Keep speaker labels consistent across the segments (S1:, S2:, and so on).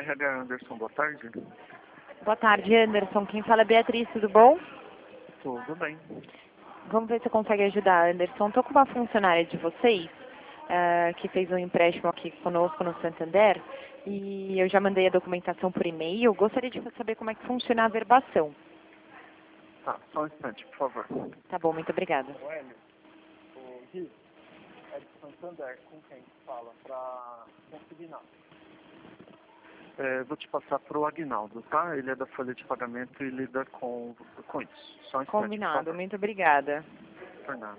S1: RH Anderson, boa tarde.
S2: Boa tarde, Anderson. Quem fala é Beatriz, tudo bom?
S1: Tudo bem.
S2: Vamos ver se você consegue ajudar, Anderson. Estou com uma funcionária de vocês que fez um empréstimo aqui conosco no Santander e eu já mandei a documentação por e-mail. Gostaria de saber como é que funciona a verbação.
S1: Tá, só um instante, por favor.
S2: Tá bom, muito obrigada.
S1: O Hélio, o Gui, é de Santander, com quem fala para consignar? Vou te passar para o Aguinaldo, tá? Ele é da folha de pagamento e lida com isso. Só um instante,
S2: Combinado,
S1: por favor.
S2: muito obrigada.
S1: Por nada.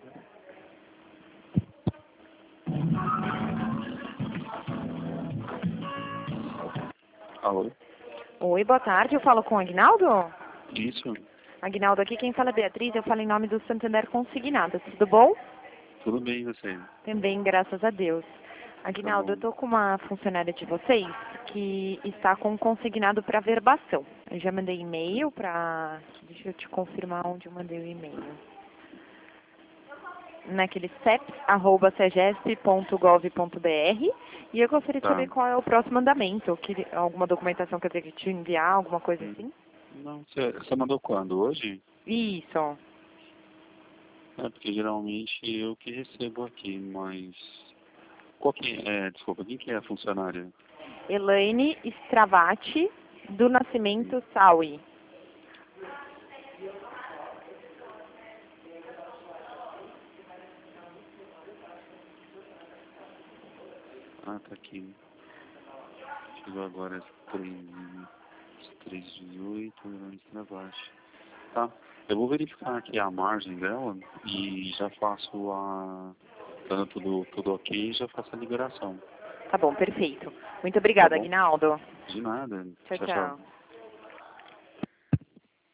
S1: Alô?
S2: Oi, boa tarde. Eu falo com o Aguinaldo?
S1: Isso,
S2: Aguinaldo, aqui quem fala é Beatriz. Eu falo em nome do Santander Consignados. Tudo bom?
S1: tudo bem você?
S2: Também, graças a Deus. Aguinaldo, eu estou com uma funcionária de vocês que está com um consignado para verbação. Eu já mandei e-mail para... Deixa eu te confirmar onde eu mandei o e-mail. Naquele ceps@cegesp.gov.br e eu gostaria de
S1: Tá.
S2: saber qual é o próximo andamento. Alguma documentação que eu tenho que te enviar, alguma coisa assim?
S1: Não, você mandou quando? Hoje?
S2: Isso.
S1: É, porque geralmente eu que recebo aqui, mas... Qual que é? Desculpa, quem que é a funcionária?
S2: Elaine Stravati, do Nascimento Saui.
S1: Ah, tá aqui. Chegou agora às 3h18, antes da baixa. Tá, eu vou verificar aqui a margem dela e já faço a... Dando tudo ok, já faço a liberação.
S2: Tá bom, perfeito. Muito
S1: Tá
S2: obrigada,
S1: bom?
S2: Aguinaldo.
S1: De nada.
S2: Tchau,
S1: Tchau,
S2: tchau.
S1: tchau.